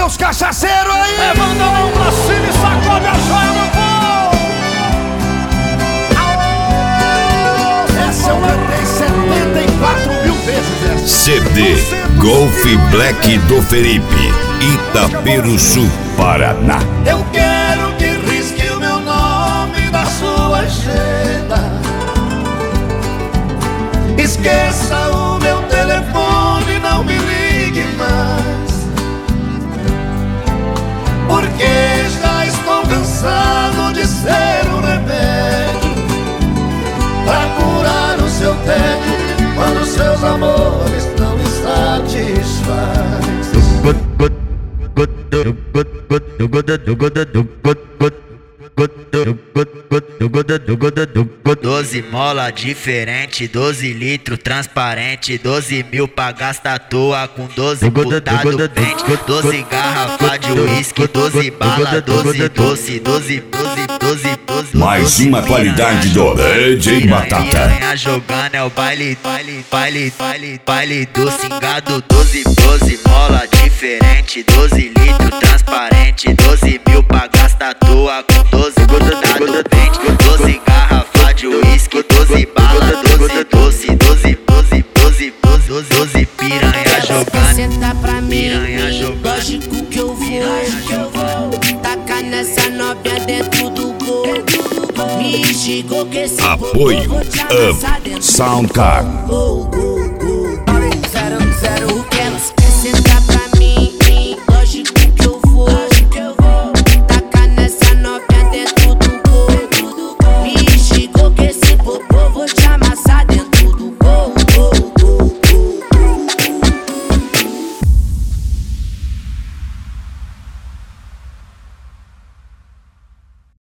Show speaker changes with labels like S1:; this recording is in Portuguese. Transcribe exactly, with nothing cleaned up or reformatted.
S1: Cadê os cachaceiros aí?
S2: Levanta a mão pra cima e sacode a joia, meu povo!
S1: Essa eu cantei setenta e quatro mil vezes essa.
S3: C D Golf Black do Felipe, Itaperuçu, Paraná.
S2: Eu quero que risque o meu nome da sua agenda. Esqueça o meu telefone, não me ligue mais, porque já estou cansado de ser um remédio pra curar o seu tédio quando seus amores não me satisfazem.
S4: Doze mola diferente, doze litro transparente, doze mil pra gastar à toa com doze putado pente, doze garrafa de uísque, doze bala, doze doce, doze, doze, doze, doze.
S3: Mais uma qualidade do D J Batata.
S4: Piranha jogando é o baile, baile, baile, baile, baile do cingado. Doze, doze mola diferente, doze litro transparente, doze mil pra gastar à toa com doze putado pente, doze garrafa de uísque, doze bala, doze doce, doze, doze, doze, doze, doze piranha jogando.
S5: Senta pra mim,
S4: Piranha jogando.
S5: lógico que eu vou tacar nessa novinha dentro do gol. Me instigou que esse
S3: Apoio
S5: povo vou te amassar
S3: Up
S5: dentro do
S3: Soundcard.
S5: gol.